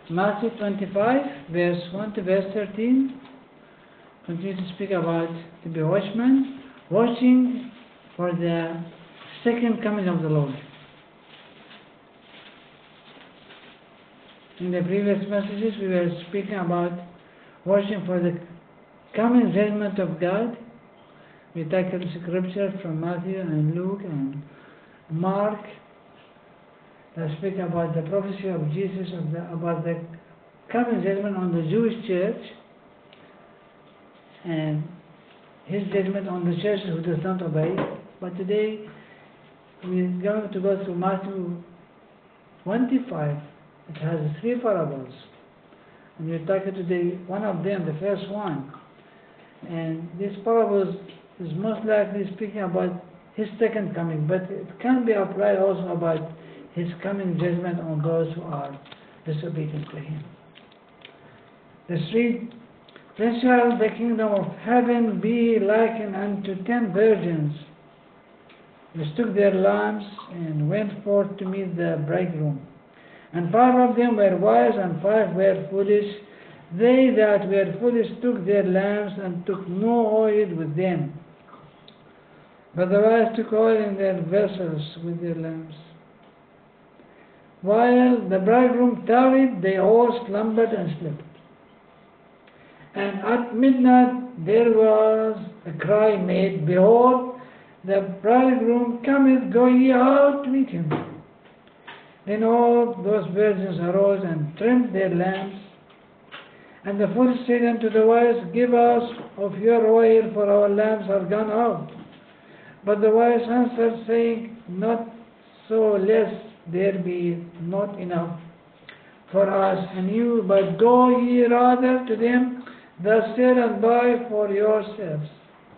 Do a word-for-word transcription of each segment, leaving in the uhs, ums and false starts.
Matthew twenty-five, verse one to verse thirteen, continue to speak about to be watchmen, watching for the second coming of the Lord. In the previous messages, we were speaking about watching for the coming judgment of God. We tackled scripture from Matthew and Luke and Mark that speak about the prophecy of Jesus of the, about the coming judgment on the Jewish church and his judgment on the church who does not obey. But today we're going to go through Matthew twenty-five. It has three parables, and we'll tackle today one of them, the first one. And this parable is most likely speaking about his second coming, but it can be applied also about his coming judgment on those who are disobedient to him. Let's read. Then shall the kingdom of heaven be likened unto ten virgins, which took their lamps and went forth to meet the bridegroom. And five of them were wise, and five were foolish. They that were foolish took their lamps, and took no oil with them. But the wise took oil in their vessels with their lamps. While the bridegroom tarried, they all slumbered and slept. And at midnight there was a cry made, Behold, the bridegroom cometh, go ye out to meet him. Then all those virgins arose and trimmed their lamps. And the foolish said unto the wise, Give us of your oil, for our lamps are gone out. But the wise answered, saying, Not so, lest there be not enough for us and you, but go ye rather to them that sell and buy for yourselves.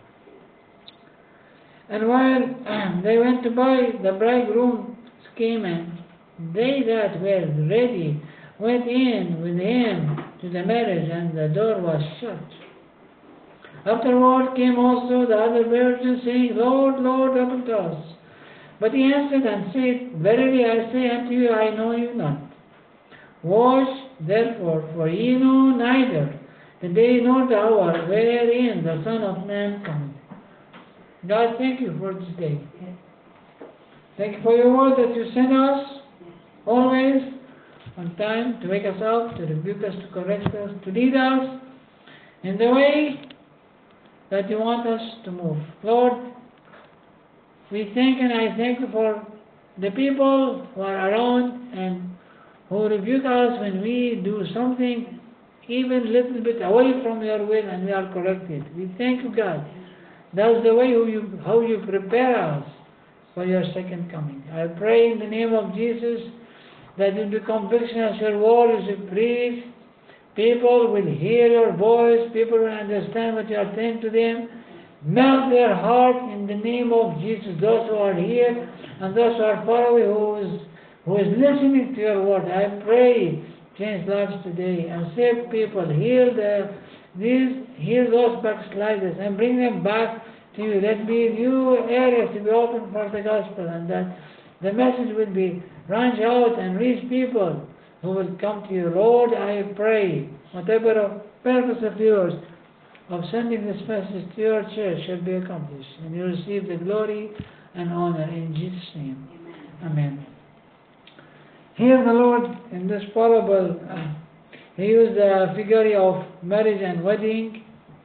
And while they went to buy, the bridegroom came in. They that were ready went in with him to the marriage, and the door was shut. Afterward came also the other virgins, saying, Lord, Lord, open to us. But he answered and said, Verily I say unto you, I know you not. Watch therefore, for ye know neither the day nor the hour wherein the Son of Man cometh. God, thank you for this day. Thank you for your word that you send us always on time to wake us up, to rebuke us, to correct us, to lead us in the way that you want us to move. Lord, we thank and I thank you for the people who are around and who rebuke us when we do something even a little bit away from your will and we are corrected. We thank you, God. That's the way you, how you prepare us for your second coming. I pray in the name of Jesus that in the conviction as your word is preached, people will hear your voice, people will understand what you are saying to them, melt their heart in the name of Jesus, those who are here and those who are far away, who is, who is listening to your word. I pray, change lives today and save people, heal the, these, heal those backsliders and bring them back to you. Let be new areas to be open for the gospel, and that the message will be branch out and reach people who will come to you. Lord, I pray, whatever purpose of yours of sending this message to your church shall be accomplished, and you receive the glory and honor in Jesus' name. Amen. Amen. Here the Lord, in this parable, uh, he used the figure of marriage and wedding,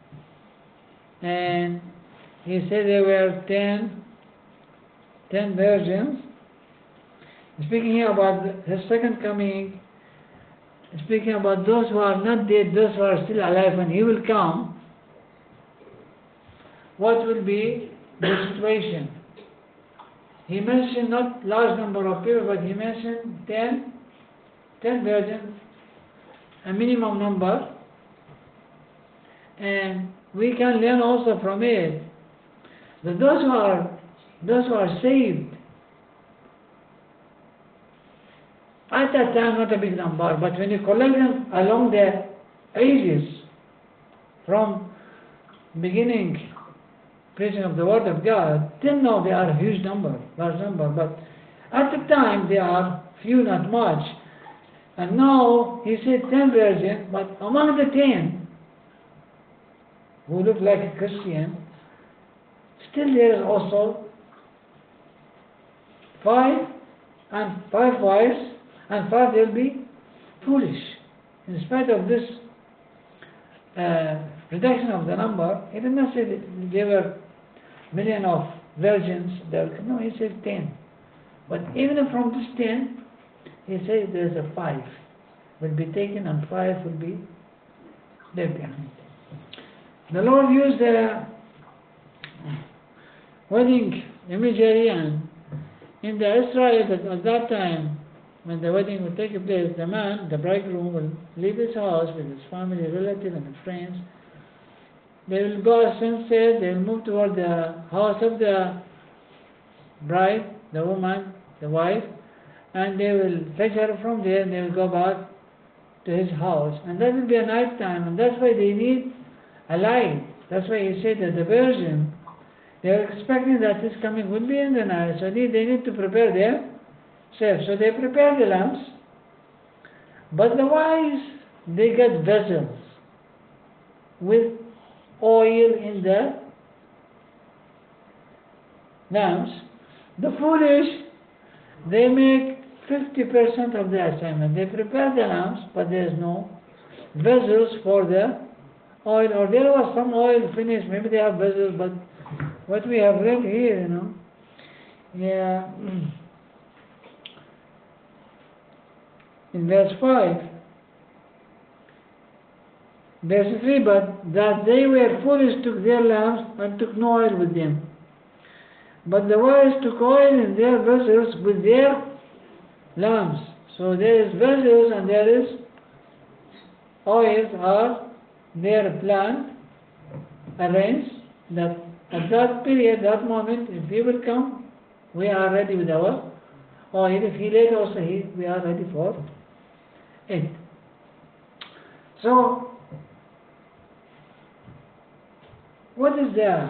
and he said there were ten, ten virgins. Speaking here about his second coming, speaking about those who are not dead, those who are still alive, when he will come, what will be the situation? He mentioned not large number of people, but he mentioned ten, ten virgins, a minimum number, and we can learn also from it that those who are those who are saved at that time, not a big number, but when you collect them along the ages, from beginning preaching of the Word of God, till now they are a huge number, large number, but at the time they are few, not much. And now he said ten virgins, but among the ten who look like a Christian, still there is also five and five wives, and five will be foolish. In spite of this uh, reduction of the number, he did not say that there were million of virgins. There, no, he said ten. But even from this ten, he says there is a five will be taken and five will be left behind. The Lord used the wedding imagery, and in the Israel at, at that time, when the wedding will take place, the man, the bridegroom, will leave his house with his family, relatives, and friends. They will go at sunset, they will move toward the house of the bride, the woman, the wife, and they will fetch her from there, and they will go back to his house. And that will be a night time, and that's why they need a light. That's why he said that the virgin, they are expecting that his coming will be in the night, so they, they need to prepare themselves. So they prepare the lamps, but the wise, they get vessels with oil in the lamps. The foolish, they make fifty percent of the assignment. They prepare the lamps, but there is no vessels for the oil, or there was some oil finished, maybe they have vessels, but what we have read here, you know, yeah, in verse five, verse three, but that they were foolish took their lamps and took no oil with them. But the wise took oil in their vessels with their lamps. So there is vessels and there is oils are their planned, arranged, that at that period, that moment, if he will come, we are ready with our oil. If he late also, he, we are ready for it. So, what is the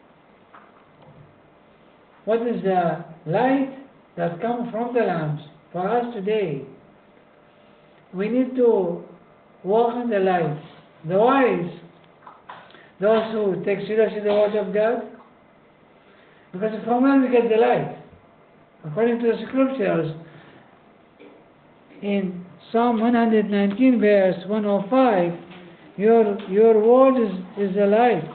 what is the light that comes from the lamps for us today? We need to walk in the light. The wise, those who take seriously the word of God, because from where we get the light? According to the scriptures, in Psalm one nineteen, verse one oh five, your your word is, is a light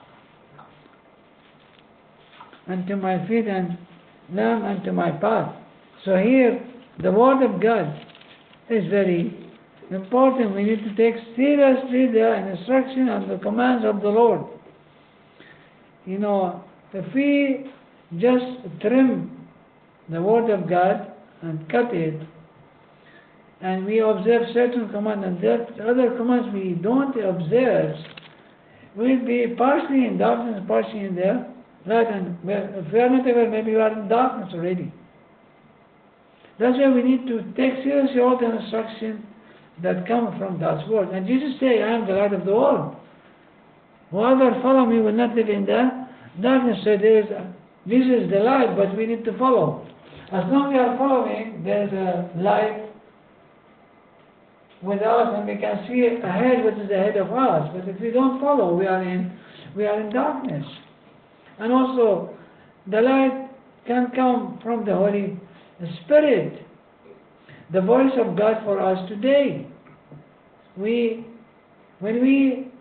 unto my feet and lamp unto my path. So here, the word of God is very important. We need to take seriously the instruction and the commands of the Lord. You know, if we just trim the word of God and cut it, and we observe certain commands and that other commands we don't observe, we'll be partially in darkness, partially in the light, and if we are not aware, maybe we are in darkness already. That's why we need to take seriously all the instruction that come from God's word. And Jesus said, I am the light of the world. Whoever follow me will not live in the darkness. So there is a, Jesus is the light, but we need to follow. As long as we are following, there is a light with us, and we can see ahead what is ahead of us. But if we don't follow, we are in we are in darkness. And also, the light can come from the Holy Spirit, the voice of God for us today. We, when we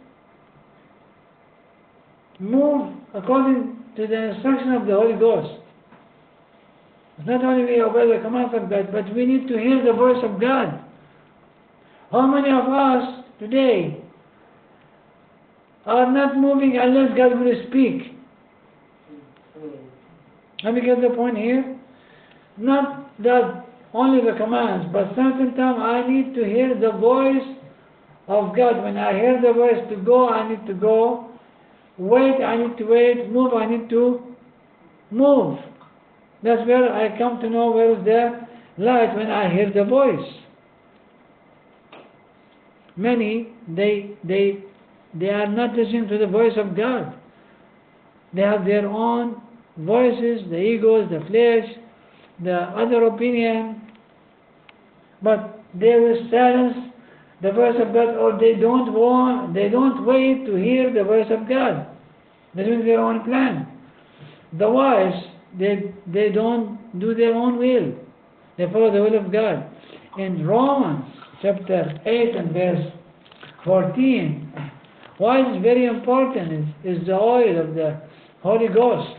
move according to the instruction of the Holy Ghost, not only we obey the commands of God, but we need to hear the voice of God. How many of us today are not moving unless God will speak? Let me get the point here. Not that only the commands, but certain time I need to hear the voice of God. When I hear the voice to go, I need to go. Wait, I need to wait. Move, I need to move. That's where I come to know where is the light, when I hear the voice. Many, they, they, they are not listening to the voice of God. They have their own voices, the egos, the flesh, the other opinion, but they will silence the voice of God, or they don't want, they don't wait to hear the voice of God. They do their own plan. The wise, they they don't do their own will. They follow the will of God. In Romans chapter eight and verse fourteen, why is very important is, is the oil of the Holy Ghost.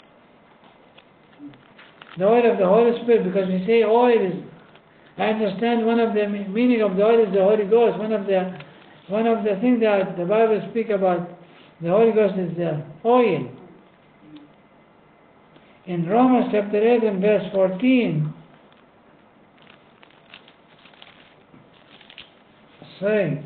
The oil of the Holy Spirit, because we say oil is, I understand one of the meaning of the oil is the Holy Ghost. One of the one of the things that the Bible speaks about the Holy Ghost is the oil. In Romans chapter eight and verse fourteen, say,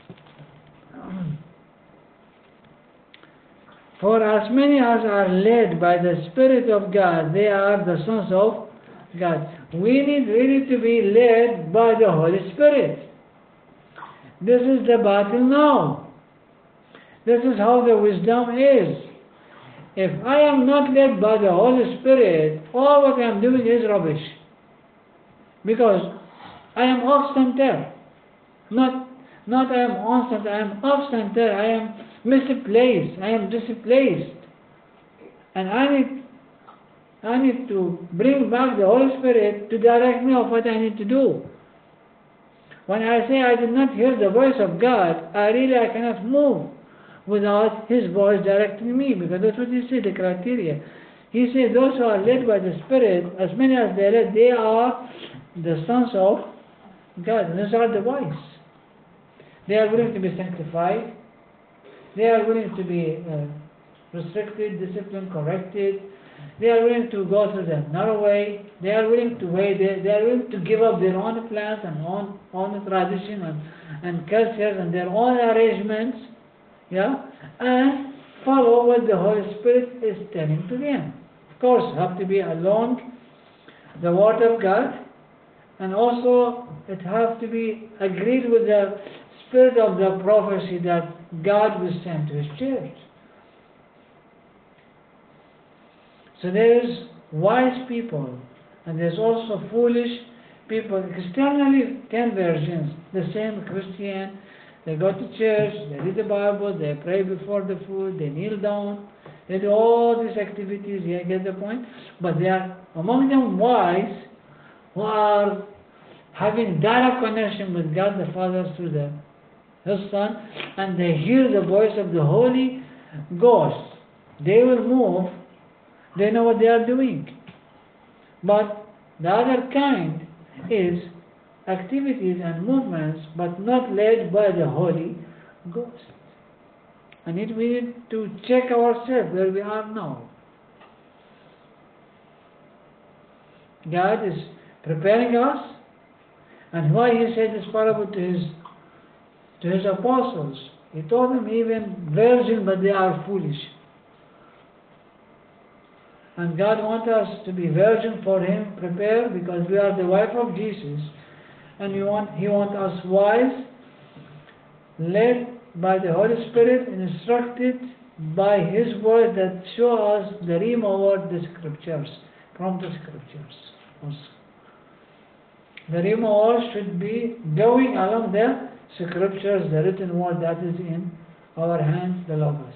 for as many as are led by the Spirit of God, they are the sons of God. We need really to be led by the Holy Spirit. This is the battle now. This is how the wisdom is. If I am not led by the Holy Spirit, all what I am doing is rubbish. Because I am off center. Not, not I am on center, I am off center, I am misplaced, I am displaced. And I need, I need to bring back the Holy Spirit to direct me of what I need to do. When I say I did not hear the voice of God, I really I cannot move without His voice directing me, because that's what He said, the criteria. He said those who are led by the Spirit, as many as they are led, they are the sons of God. And those are the wise. They are willing to be sanctified. They are willing to be uh, restricted, disciplined, corrected. They are willing to go through the narrow way. They are willing to wait. They, they are willing to give up their own plans and own, own tradition and, and cultures and their own arrangements, yeah, and follow what the Holy Spirit is telling to them. Of course, you have to be along the Word of God, and also it has to be agreed with the spirit of the prophecy that God will send to His church. So there is wise people, and there's also foolish people. Externally, ten versions, the same Christian. They go to church, they read the Bible, they pray before the food, they kneel down, they do all these activities, you get the point? But there are among them wise who are having direct connection with God the Father through the, His Son, and they hear the voice of the Holy Ghost. They will move, they know what they are doing. But the other kind is activities and movements, but not led by the Holy Ghost. And it, we need to check ourselves where we are now. God is preparing us, and why He said this parable to His to His apostles. He told them even virgin, but they are foolish. And God wants us to be virgin for Him, prepared, because we are the wife of Jesus. And He wants He want us wise, led by the Holy Spirit, instructed by His word that show us the Rhema word, the Scriptures, from the Scriptures also. The Rhema word should be going along the Scriptures, the written word that is in our hands, the Logos.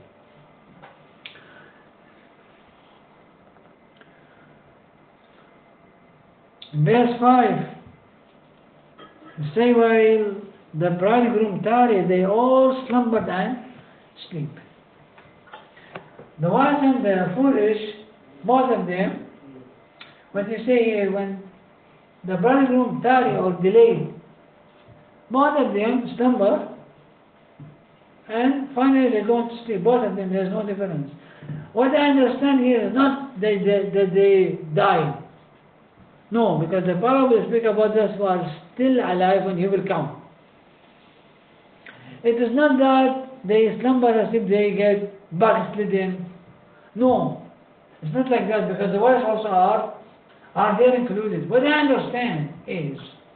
Verse five, say, while the bridegroom tarried, they all slumbered and sleep. The wise and the foolish, both of them, what you say here, when the bridegroom tarried or delayed, both of them slumber and finally they go to sleep. Both of them, there is no difference. What I understand here is not that they, they, they died. No, because the parable speaks about those who are still alive when He will come. It is not that they slumber as if they get backslidden. No, it's not like that, because the wise also are, are there included. What I understand is,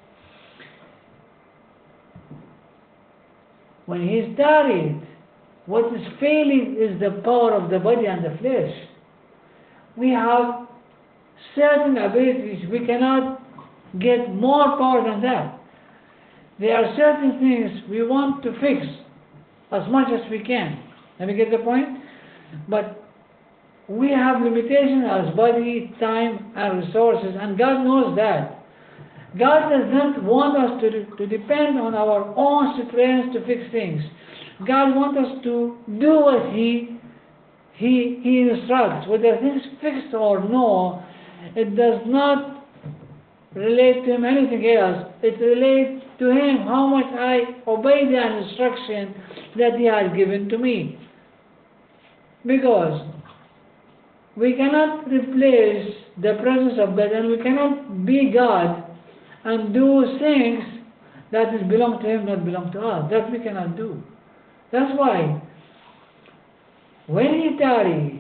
when He is tarried, what is failing is the power of the body and the flesh. We have certain abilities we cannot get more power than that. There are certain things we want to fix as much as we can. Let me get the point? But we have limitations as body, time, and resources, and God knows that. God does not want us to, to depend on our own strength to fix things. God wants us to do what He He He instructs. Whether things fixed or no, it does not relate to Him anything else. It relates to Him how much I obey the instruction that He has given to me. Because we cannot replace the presence of God, and we cannot be God and do things that is belong to Him, not belong to us. That we cannot do. That's why when He tarry,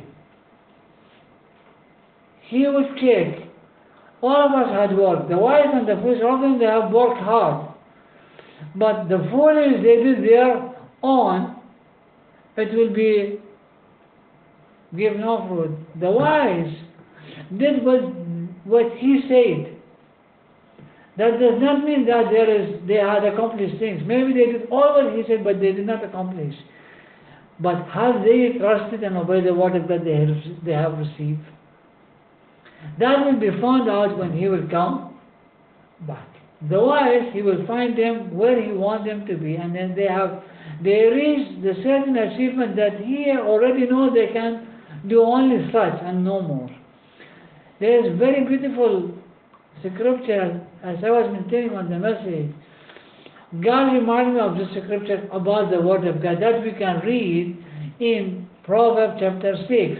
He would check. All of us had worked. The wise and the foolish, all of them, they have worked hard. But the foolish, they did their own, it will be give no fruit. The wise did what, what He said. That does not mean that there is they had accomplished things. Maybe they did all what He said, but they did not accomplish. But have they trusted and obeyed the word of God they have, they have received? That will be found out when He will come back. The wise, He will find them where He wants them to be, and then they have they reach the certain achievement that He already knows they can do only such and no more. There is very beautiful scripture, as I was meditating on the message. God reminded me of this scripture about the Word of God that we can read in Proverbs chapter six.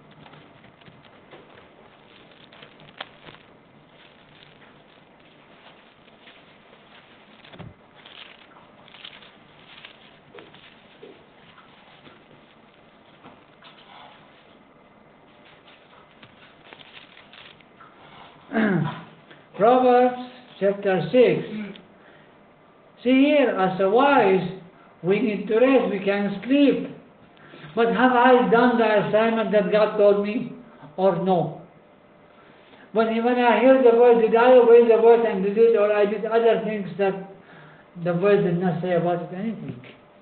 Proverbs chapter six. See here, as a wise, we need to rest, we can sleep. But have I done the assignment that God told me, or no? When, when I hear the voice, did I obey the voice and did it, or I did other things that the voice did not say about it anything?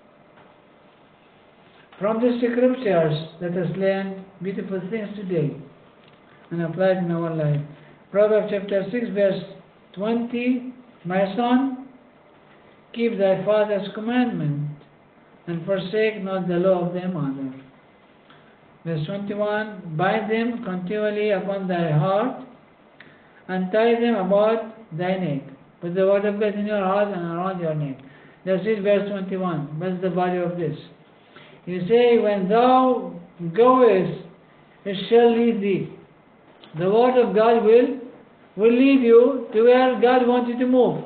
From the scriptures, let us learn beautiful things today and apply it in our life. Proverbs chapter six, verse twenty, my son, keep thy father's commandment, and forsake not the law of thy mother. Verse twenty-one, bind them continually upon thy heart, and tie them about thy neck. Put the word of God in your heart and around your neck. That's it, verse twenty-one. What's the value of this? You say, when thou goest, it shall lead thee. The word of God will, will lead you to where God wants you to move.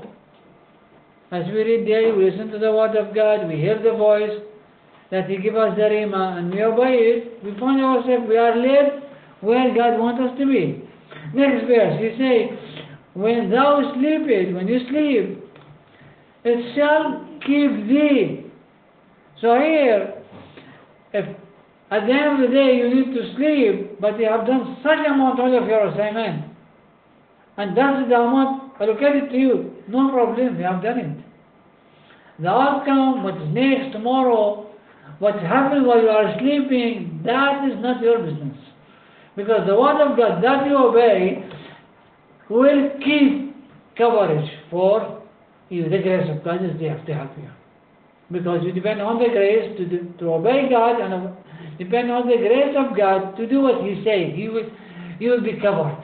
As we read daily, we listen to the word of God, we hear the voice that He gives us the rhema, and we obey it. We find ourselves, we are led where God wants us to be. Next verse, He says, when thou sleepest, when you sleep, it shall keep thee. So here, if at the end of the day you need to sleep, but you have done such amount of your assignment, and that's the amount allocated to you, no problem, you have done it. The outcome, what is next, tomorrow, what happens while you are sleeping, that is not your business. Because the word of God that you obey will keep coverage for you. The grace of God is there to help you. Because you depend on the grace to, do, to obey God, and depend on the grace of God to do what He says. You will, you will be covered.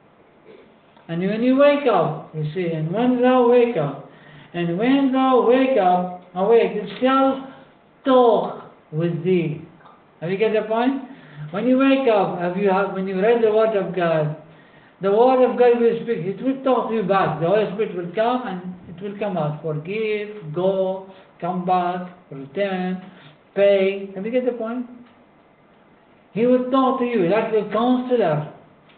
And when you wake up, you see, and when thou wake up, and when thou wake up, awake, it shall talk with thee. Have you get the point? When you wake up, have you have, when you read the Word of God, the Word of God will speak. It will talk to you back. The Holy Spirit will come and it will come out. Forgive, go, come back, return, pay. Have you get the point? He will talk to you like a counselor.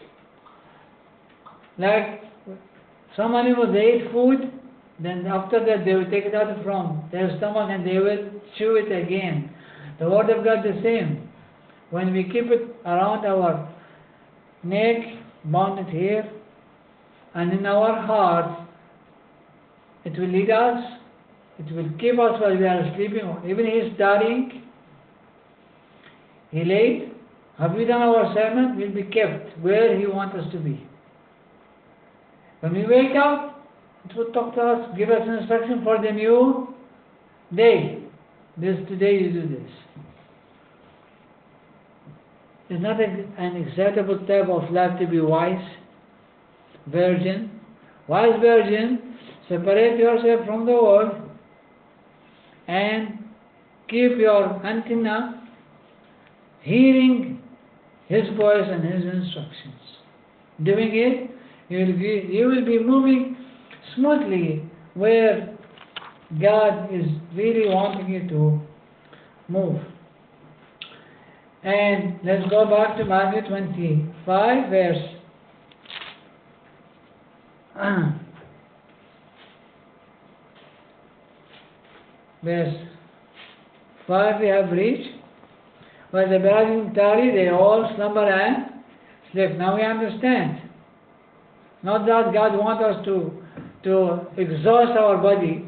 Like some animals, they eat food, then after that they will take it out from their stomach and they will chew it again. The Word of God the same. When we keep it around our neck, bound it here, and in our heart, it will lead us, it will keep us while we are sleeping. Even He is studying, He laid, have we done our assignment? We'll be kept where He wants us to be. When we wake up, it will talk to us, give us instruction for the new day. This today you do this. It's not a, an acceptable type of life to be wise, virgin. Wise virgin, separate yourself from the world and keep your antenna hearing His voice and His instructions. Doing it, you will be, you will be moving smoothly where God is really wanting you to move. And let's go back to Matthew twenty-five, verse verse five we have reached. While the bridegroom tarried, they all slumber and slept. Now we understand. Not that God wants us to, to exhaust our body.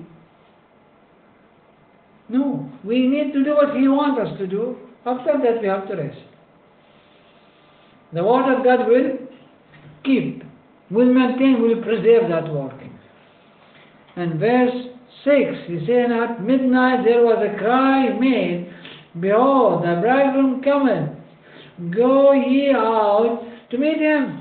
No, we need to do what He wants us to do. After that we have to rest. The word of God will keep, will maintain, will preserve that work. And verse six, He said, at midnight there was a cry made, behold, the bridegroom cometh, go ye out to meet him.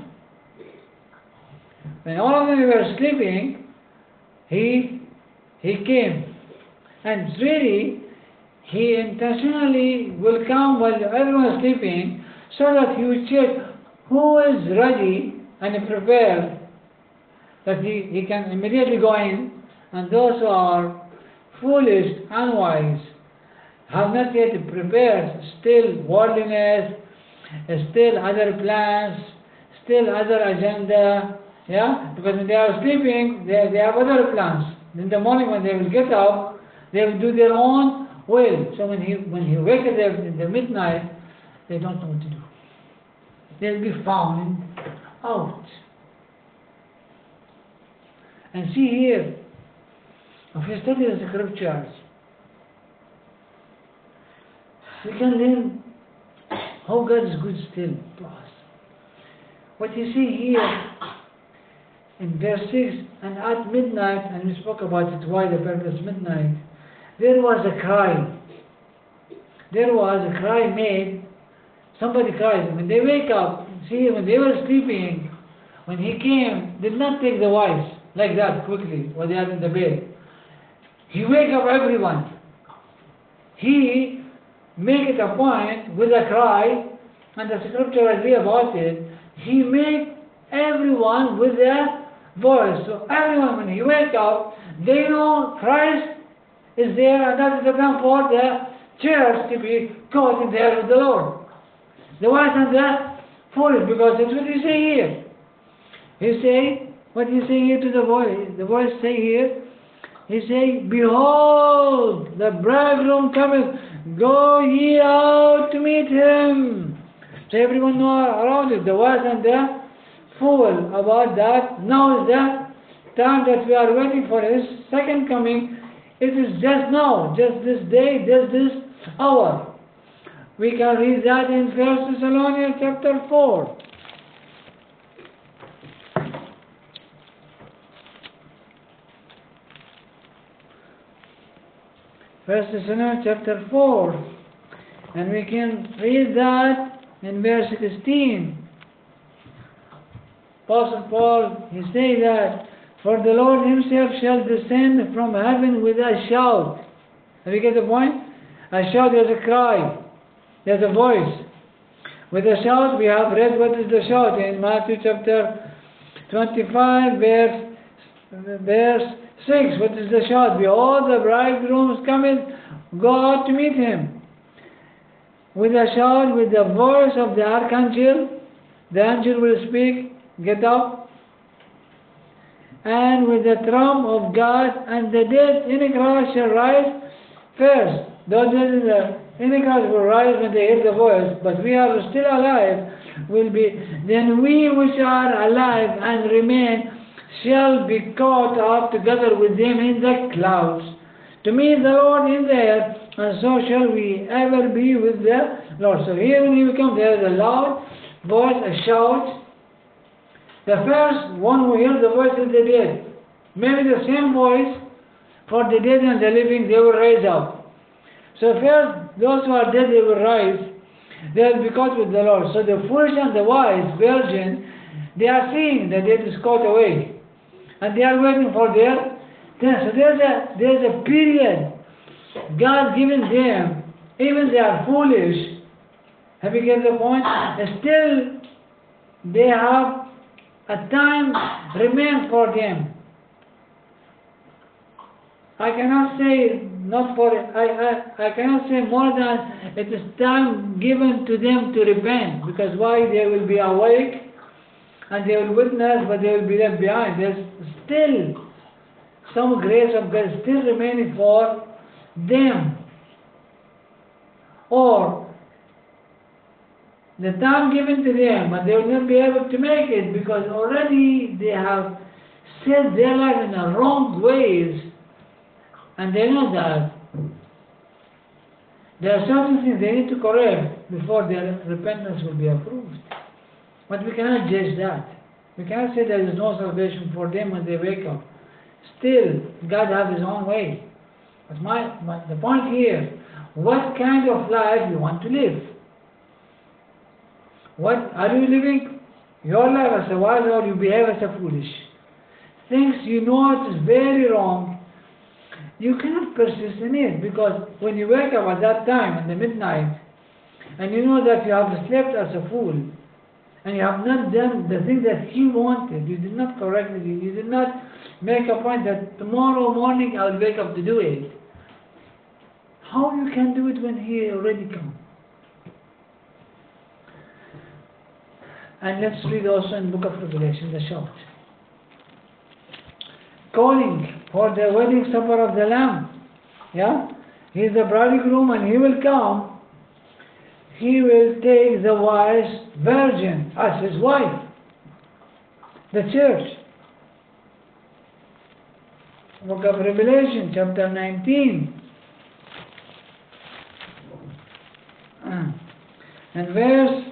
When all of them were sleeping, he, he came. And really, He intentionally will come while everyone is sleeping, so that He will check who is ready and prepared, that he, he can immediately go in, and those who are foolish, unwise, have not yet prepared, still worldliness, still other plans, still other agenda, yeah, because when they are sleeping, they, they have other plans. In the morning when they will get up, they will do their own will. So when he when he wakes up in the midnight, they don't know what to do. They'll be found out. And see here, if you study the scriptures, we can learn how God is good still to us. What you see here in verse six, and at midnight, and we spoke about it, why the purpose midnight, there was a cry. There was a cry made. Somebody cries. When they wake up, see, when they were sleeping, when He came, did not take the wives like that quickly, while they are in the bed. He wake up everyone. He make it a point with a cry, and the scripture agree about it. He make everyone with a voice. So everyone, when he wake up, they know Christ is there, and that is the time for the chairs to be caught in there with the Lord. The wise and the foolish, because that's what He say here. He say, what He say here to the voice? The voice say here, He say, behold, the bridegroom cometh, go ye out to meet him. So everyone know around it, the wise and the fool, about that. Now is the time that we are waiting for His second coming. It is just now, just this day, just this hour. We can read that in First Thessalonians chapter four. First Thessalonians chapter four, and we can read that in verse sixteen. Apostle Paul, he say that, for the Lord Himself shall descend from heaven with a shout. Have you get the point? A shout, there's a cry, there's a voice. With a shout, we have read what is the shout in Matthew chapter twenty-five, verse, verse six. What is the shout? Behold, the bridegroom is coming, go out to meet him. With a shout, with the voice of the archangel, the angel will speak, get up. And with the trump of God, and the dead in Christ shall rise first. Those dead in the Antichrist will rise when they hear the voice, but we are still alive, will be, then we which are alive and remain shall be caught up together with them in the clouds, to meet the Lord in the air, and so shall we ever be with the Lord. So here when we come, there is a loud voice, a shout. The first one who hears the voice is the dead. Maybe the same voice for the dead and the living, they will rise up. So first, those who are dead, they will rise. They will be caught with the Lord. So the foolish and the wise virgin, they are seeing that dead is caught away. And they are waiting for their turn. So there's a, there's a period God given them, even they are foolish. Have you get the point? Still, they have a time remains for them. I cannot say not for I, I I cannot say more than it is time given to them to repent, because why? They will be awake and they will witness, but they will be left behind. There's still some grace of God still remaining for them. Or the time given to them, but they will not be able to make it because already they have set their life in the wrong ways, and they know that. There are certain things they need to correct before their repentance will be approved. But we cannot judge that. We cannot say there is no salvation for them when they wake up. Still, God has His own way. But my, my the point here, what kind of life you want to live? What are you living your life as a wise, or you behave as a foolish? Things you know it is very wrong, you cannot persist in it, because when you wake up at that time in the midnight and you know that you have slept as a fool and you have not done the thing that He wanted, you did not correct it, you did not make a point that tomorrow morning I will wake up to do it. How you can do it when He already come? And let's read also in the book of Revelation, the shout. Calling for the wedding supper of the Lamb. Yeah? He is the bridegroom and He will come. He will take the wise virgin as His wife, the church. Book of Revelation, chapter nineteen. And verse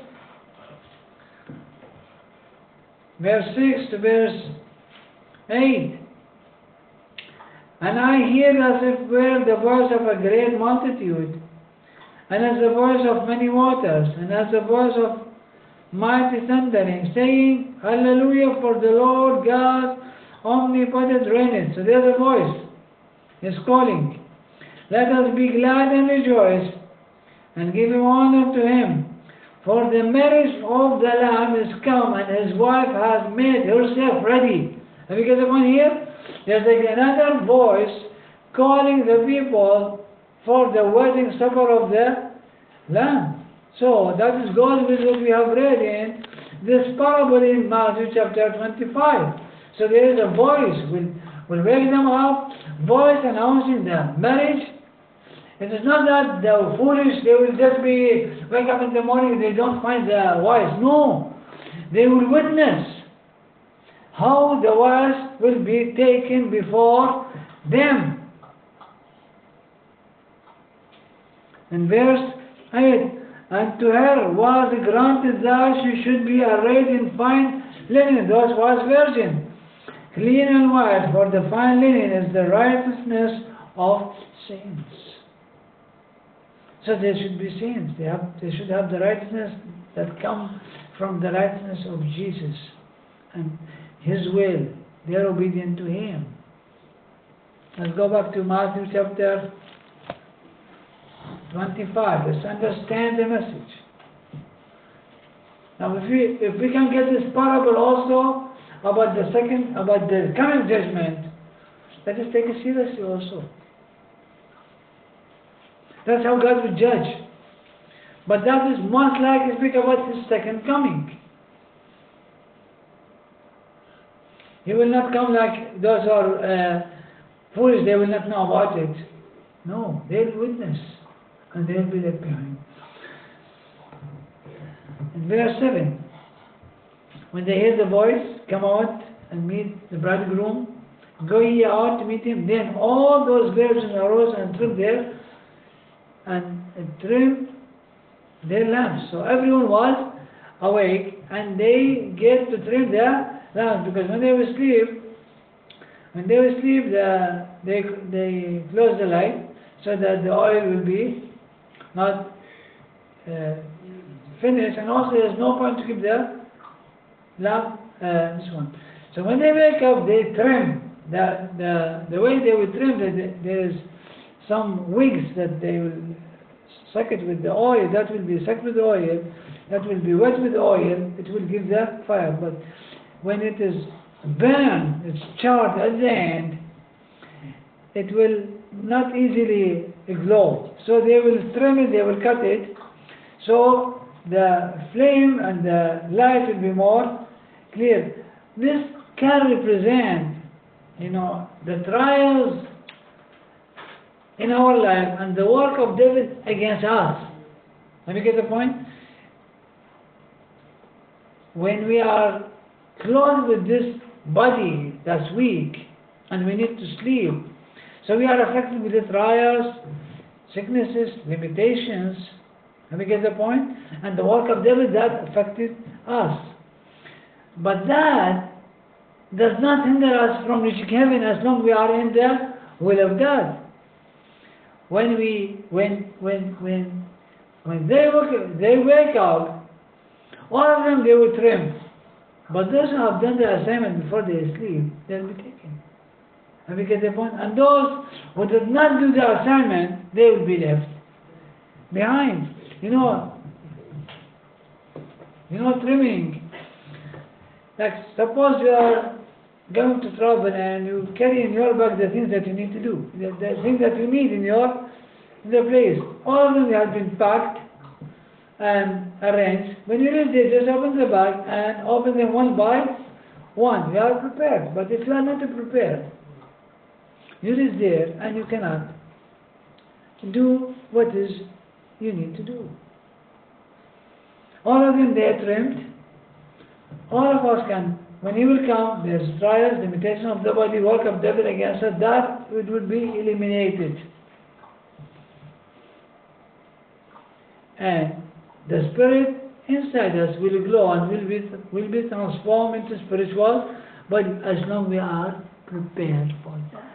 verse six to verse eight. And I hear as if were the voice of a great multitude, and as the voice of many waters, and as the voice of mighty thundering, saying, Hallelujah, for the Lord God omnipotent reigneth. So there's a voice. He's calling. Let us be glad and rejoice, and give Him honor to Him. For the marriage of the Lamb is come, and His wife has made herself ready. Have you got the point here? There's another voice calling the people for the wedding supper of the Lamb. So that is goes with what we have read in this parable in Matthew chapter twenty-five. So there is a voice will will wake them up, voice announcing the marriage. It is not that the foolish, they will just be wake up in the morning, they don't find the wise. No, they will witness how the wise will be taken before them. In verse eight, and to her was granted that she should be arrayed in fine linen. Those was virgin, clean and white, for the fine linen is the righteousness of saints. So they should be saints. They have, they should have the righteousness that comes from the righteousness of Jesus and His will. They are obedient to Him. Let's go back to Matthew chapter twenty-five. Let's understand the message. Now, if we if we can get this parable also about the second, about the coming judgment, let us take it seriously also. That's how God will judge. But that is most likely speak about His second coming. He will not come like those who are uh, foolish, they will not know about it. No, they will witness and they will be left behind. In verse seven, when they hear the voice come out and meet the bridegroom. Go ye out to meet him. Then all those virgins arose and trimmed their and trimmed their lamps. So everyone was awake, and they get to trim their lamps, because when they were asleep, when they were asleep, the, they they close the light so that the oil will be not uh, finished, and also there's no point to keep the lamp uh, this one. So when they wake up, they trim. The, the, the way they will trim, there is some wigs that they will suck it with the oil, that will be sucked with the oil, that will be wet with oil, it will give the fire. But when it is burned, it's charred at the end, it will not easily glow. So they will trim it, they will cut it, so the flame and the light will be more clear. This can represent, you know, the trials in our life and the work of David against us. Let me get the point? When we are clothed with this body that's weak and we need to sleep, so we are affected with the trials, sicknesses, limitations. Let me get the point? And the work of David, that affected us. But that does not hinder us from reaching heaven as long as we are in the will of God. When we, when, when, when, when they wake, they wake up, all of them they will trim. But those who have done the assignment before they sleep, they'll be taken. Have you get the point? And those who did not do the assignment, they will be left behind. You know, you know, trimming. Like suppose you are going to travel and you carry in your bag the things that you need to do, the, the things that you need in your in the place. All of them have been packed and arranged. When you reach there, just open the bag and open them one by one. You are prepared. But if you are not prepared, you reach there and you cannot do what is you need to do. All of them they are trimmed. All of us can, when he will come, there's trials, limitation of the body, work of devil against us, that it would be eliminated. And the spirit inside us will glow and will be, will be transformed into spiritual body as long as we are prepared for that.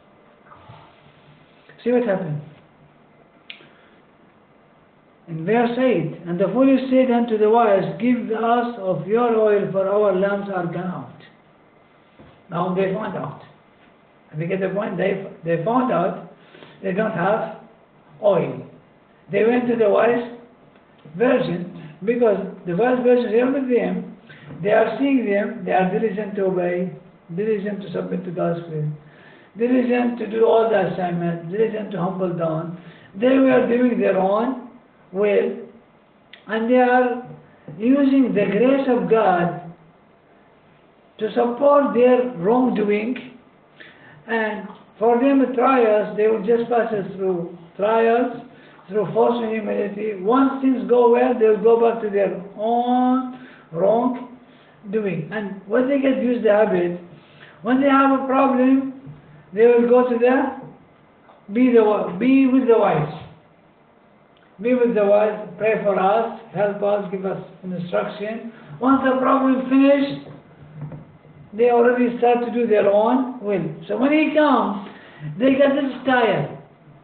See what happened? In verse eight, and the foolish said unto the wise, give us of your oil, for our lamps are gone out. Now they found out. Have you get the point? They, they found out they don't have oil. They went to the wise virgin, because the wise virgin here with them, they are seeing them, they are diligent to obey, diligent to submit to God's will, diligent to do all the assignments, diligent to humble down. They were doing their own will, and they are using the grace of God to support their wrongdoing, and for them trials, they will just pass us through trials, through false humility. Once things go well, they will go back to their own wrongdoing. And when they get used to the habit, when they have a problem, they will go to the, be, the, be with the wise. Be with the wise, pray for us, help us, give us instruction. Once the problem is finished, they already start to do their own will. So when he comes, they get this style.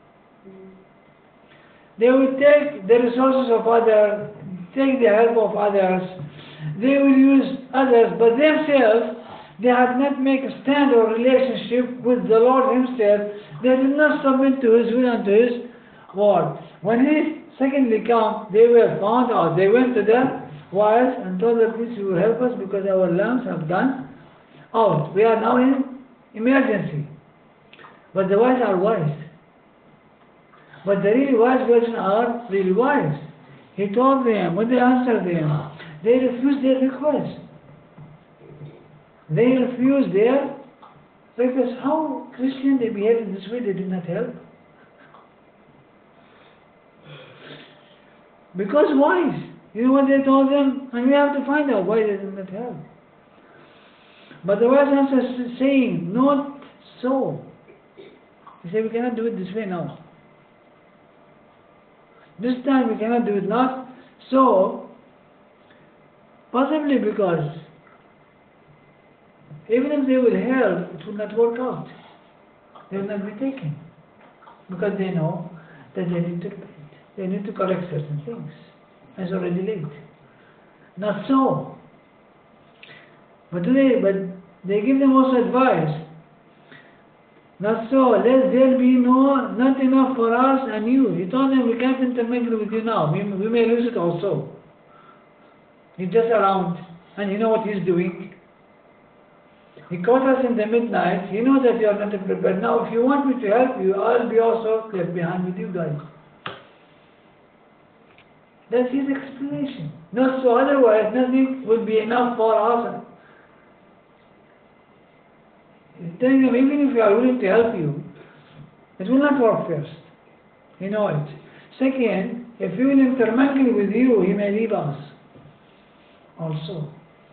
They will take the resources of others, take the help of others. They will use others, but themselves, they have not made a stand or relationship with the Lord himself. They did not submit to his will and to his word. When he secondly come, they were found out. They went to the wise and told them, please, you will help us because our lamps have gone out. We are now in emergency. But the wise are wise. But the really wise virgins are really wise. He told them, when they answered them, they refused their request. They refused their request. How Christian they behave in this way, they did not help. Because wise. You know what they told them? And we have to find out why they did not help. But the wise answer is saying, not so. He said, we cannot do it this way now. This time we cannot do it, not so, possibly because even if they will help, it will not work out. They will not be taken. Because they know that they need to repent. They need to correct certain things. It's already late. Not so. But they, but they give them also advice. Not so, lest there be no, not enough for us and you. He told them, we can't intermingle with you now. We, we may lose it also. He's just around, and you know what he's doing. He caught us in the midnight. He knows that you are not prepared. Now, if you want me to help you, I'll be also left behind with you guys. That's his explanation. Not so, otherwise nothing would be enough for us. He's telling them, even if we are willing to help you, it will not work first. You know it. Second, if we will intermingle with you, he may leave us also.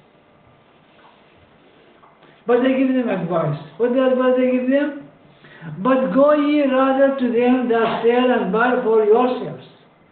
But they give them advice. What the advice they give them? But go ye rather to them that sell and buy for yourselves.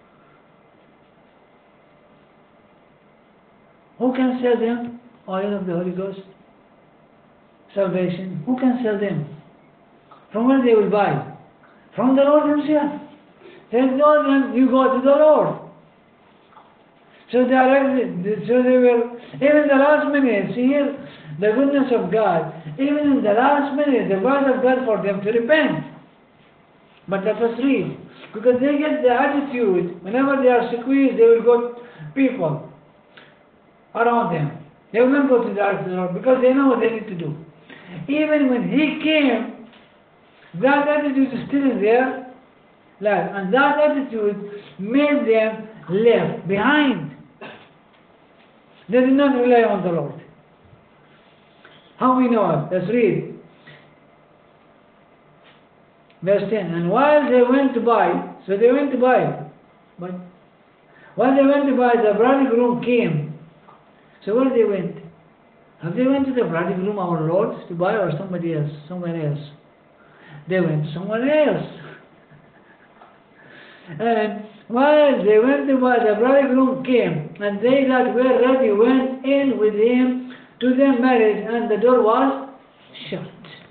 Who can sell them? Oil of the Holy Ghost. Salvation. Who can sell them? From where they will buy? From the Lord himself. Tell them, you go to the Lord. So they are, so they were, even the last minute, see here, the goodness of God, even in the last minute, the word of God for them to repent. But let us read. Because they get the attitude, whenever they are squeezed, they will go people around them. They will not go to the ark of the Lord because they know what they need to do. Even when he came, that attitude is still in their life. And that attitude made them left behind. They did not rely on the Lord. How we know it? Let's read. Verse ten. And while they went to buy, so they went to buy, but while they went to buy, the bridegroom came. So where they went? Have they went to the bridegroom, our Lord, to buy, or somebody else, somewhere else? They went to someone else. And while they went to buy, the bridegroom came, and they that were ready went in with him to their marriage, and the door was shut.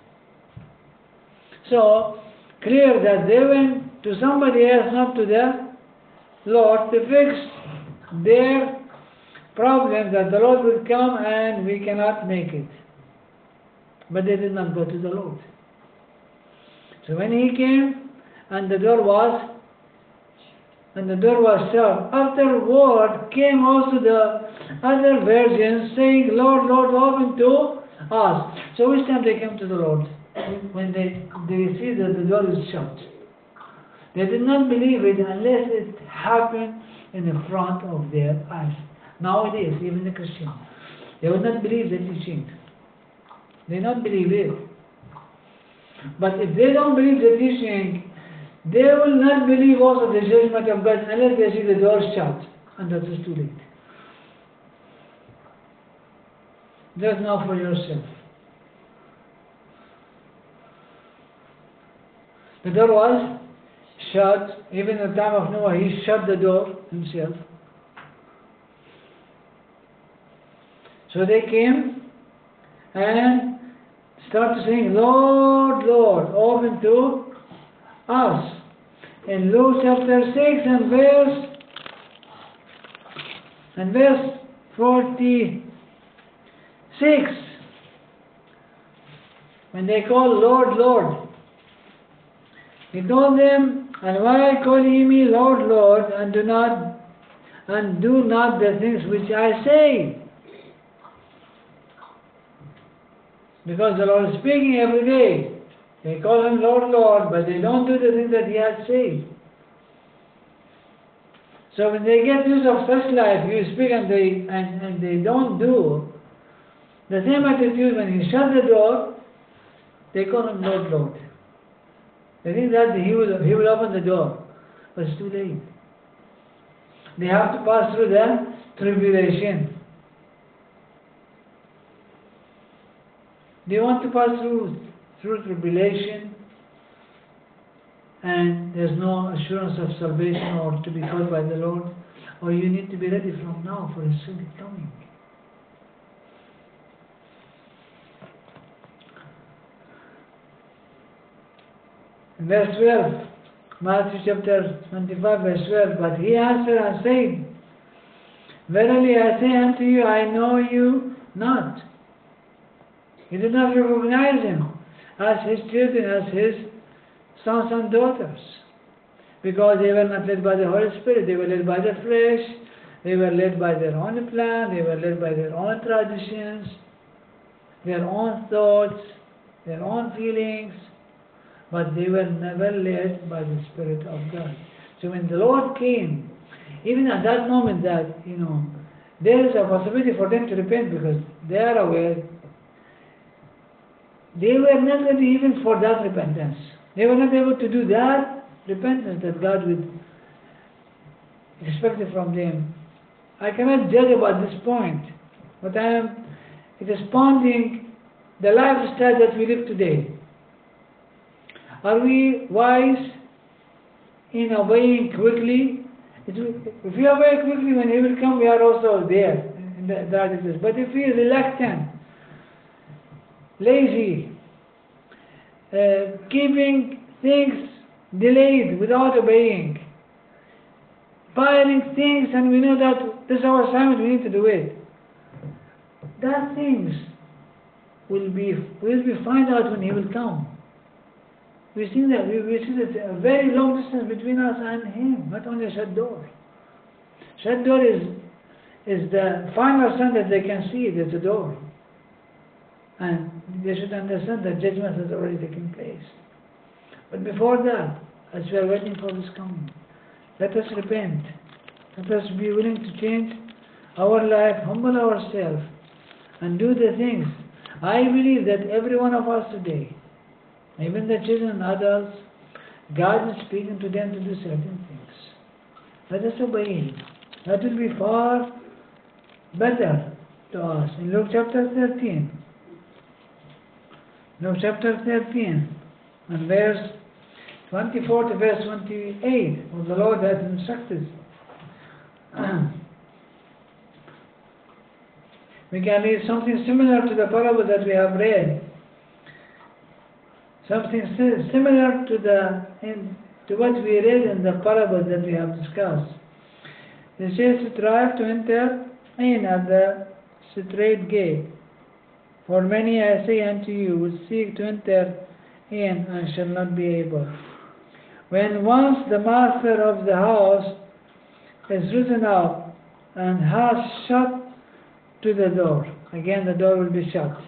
So, clear that they went to somebody else, not to the Lord, to fix their problem, that the Lord will come and we cannot make it. But they did not go to the Lord. So when he came, and the door was and the door was shut, afterward came also the other virgins, saying, Lord, Lord, open to us. So which time they came to the Lord? When they, they see that the door is shut. They did not believe it unless it happened in the front of their eyes. Nowadays, even the Christians, they would not believe the teaching. They do not believe it. But if they don't believe the teaching, they will not believe also the judgment of God unless they see the door shut. And that is too late. Just know for yourself. The door was shut. Even in the time of Noah, he shut the door himself. So they came and started saying, Lord, Lord, open to us. In Luke chapter six and verse and verse forty-six, when they call Lord, Lord, he told them, and why call ye me Lord, Lord, and do not and do not the things which I say? Because the Lord is speaking every day. They call him Lord, Lord, but they don't do the things that he has said. So when they get use of such life, you speak and they and, and they don't do the same attitude. When he shut the door, they call him Lord, Lord. They think that he will he will open the door, but it's too late. They have to pass through the tribulation. Do you want to pass through through tribulation and there's no assurance of salvation or to be called by the Lord? Or you need to be ready from now for His soon coming? In verse twelve, Matthew chapter twenty-five, verse twelve, but He answered and said, verily I say unto you, I know you not. He did not recognize Him as His children, as His sons and daughters, because they were not led by the Holy Spirit. They were led by the flesh, they were led by their own plan, they were led by their own traditions, their own thoughts, their own feelings, but they were never led by the Spirit of God. So when the Lord came, even at that moment that, you know, there is a possibility for them to repent because they are aware they were not ready even for that repentance. They were not able to do that repentance that God would expect from them. I cannot judge about this point, but I am expounding the lifestyle that we live today. Are we wise in obeying quickly? If we obey quickly, when He will come, we are also there. In the, that is this. But if we are reluctant, lazy, uh, keeping things delayed without obeying, piling things, and we know that this is our assignment, we need to do it, that things will be will be find out when He will come. We see that we, we see that a very long distance between us and Him, not only a shut door. Shut door is is the final sign that they can see it. It's a door, and they should understand that judgment has already taken place. But before that, as we are waiting for His coming, let us repent. Let us be willing to change our life, humble ourselves, and do the things. I believe that every one of us today, even the children and adults, God is speaking to them to do certain things. Let us obey Him. That will be far better to us. In Luke chapter thirteen, Luke chapter thirteen, and verse twenty-four to verse twenty-eight, where the Lord has instructed. We can read something similar to the parable that we have read. Something similar to the in, to what we read in the parable that we have discussed. It says, strive to enter in at the straight gate. For many, I say unto you, will seek to enter in and shall not be able. When once the master of the house is risen up and has shut to the door, again the door will be shut,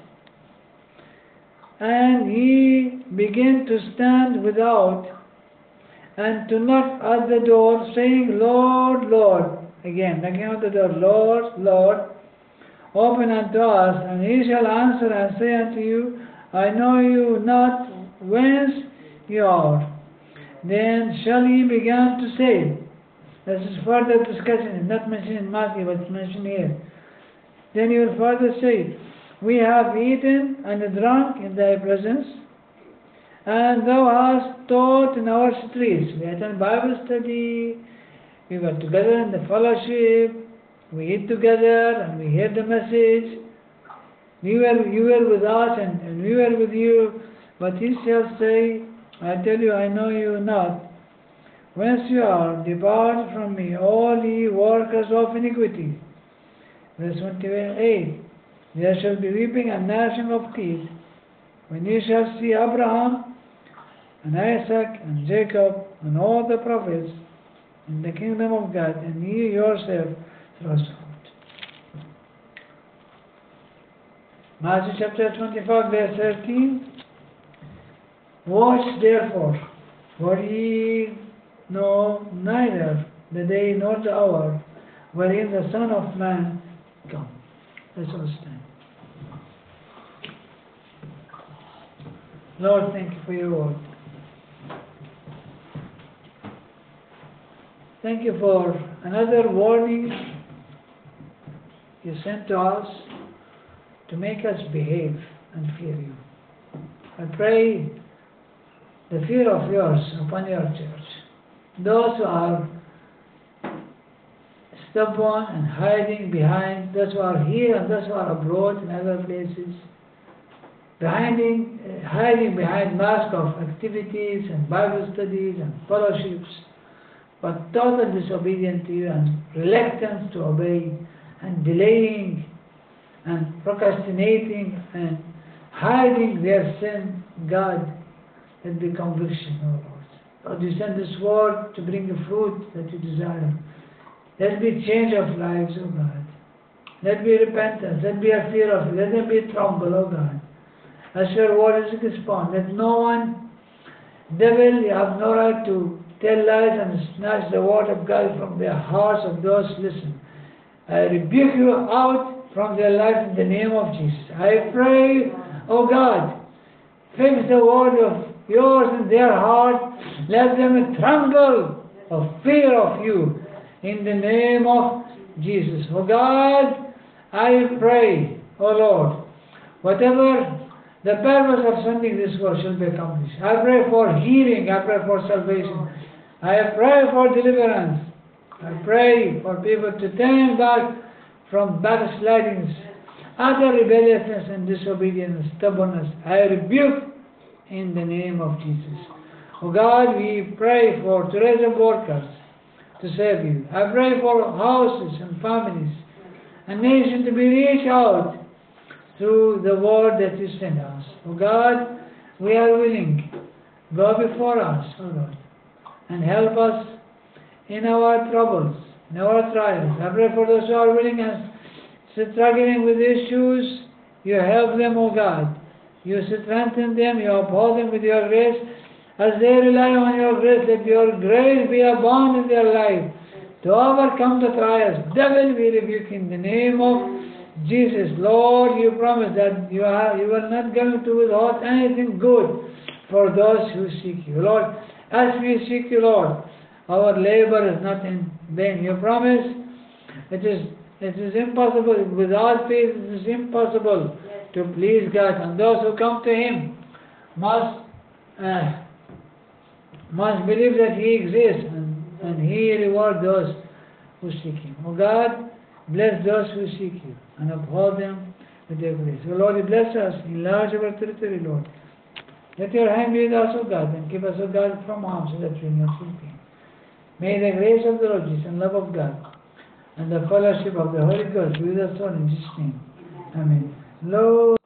and he begin to stand without and to knock at the door, saying, Lord, Lord, again knocking at the door, Lord, Lord, open unto us. And He shall answer and say unto you, I know you not whence you are. Then shall he begin to say, this is further discussion, it's not mentioned in Matthew, but it's mentioned here. Then he will further say, we have eaten and drunk in thy presence, and thou hast taught in our streets. We attend Bible study, we were together in the fellowship, we eat together and we hear the message. You were, you were with us and, and we were with you, but he shall say, I tell you, I know you not. Whence you are, depart from me, all ye workers of iniquity. Verse twenty-eight, there shall be weeping and gnashing of teeth, when ye shall see Abraham and Isaac and Jacob and all the prophets in the kingdom of God, and ye yourself thrust out. Matthew chapter twenty-five, verse thirteen, watch therefore, for ye know neither the day nor the hour wherein the Son of Man come. Let's all stand. Lord, thank you for your word. Thank you for another warning you sent to us to make us behave. and fear you. I pray the fear of yours upon your church. Those who are stubborn and hiding behind, those who are here and those who are abroad in other places, behind, uh, hiding behind mask of activities and Bible studies and fellowships, but total disobedience to you and reluctance to obey and delaying and procrastinating and hiding their sin. God, let be conviction, O Lord. Lord, you send this word to bring the fruit that you desire. Let be change of lives, O God. Let be repentance. Let be a fear of you. Let there be tremble, O God. As your word is respond, let no one, devil, you have no right to tell lies and snatch the word of God from the hearts of those who listen. I rebuke you out from their life in the name of Jesus. I pray, O God, fix the word of yours in their heart. Let them tremble of fear of you in the name of Jesus. O God, I pray, O Lord, whatever the purpose of sending this word shall be accomplished. I pray for healing. I pray for salvation. I pray for deliverance. I pray for people to turn back from backslidings, utter rebelliousness and disobedience, stubbornness. I rebuke in the name of Jesus. Oh God, we pray for to raise up workers to serve you. I pray for houses and families and nations to be reached out through the word that you send us. Oh God, we are willing. Go before us, oh Lord, and help us in our troubles, in our trials. I pray for those who are willing and struggling with issues. You help them, O God. You strengthen them, you uphold them with your grace. As they rely on your grace, let your grace be abound in their life to overcome the trials. Devil, we rebuke in the name of Jesus. Lord, you promise that you are you are not going to withhold anything good for those who seek you. Lord, as we seek you, Lord, our labor is not in vain. You promise it is it is impossible. Without faith it is impossible to please God. And those who come to Him must uh, must believe that He exists, and, and He rewards those who seek Him. Oh God, bless those who seek you and uphold them with your grace. Oh Lord, you bless us, enlarge our territory, Lord. Let your hand be with us, O God, and keep us, O God, from harm, so that we will not feel pain. May the grace of the Lord Jesus and love of God and the fellowship of the Holy Ghost be with us all in Jesus' name. Amen. Lord,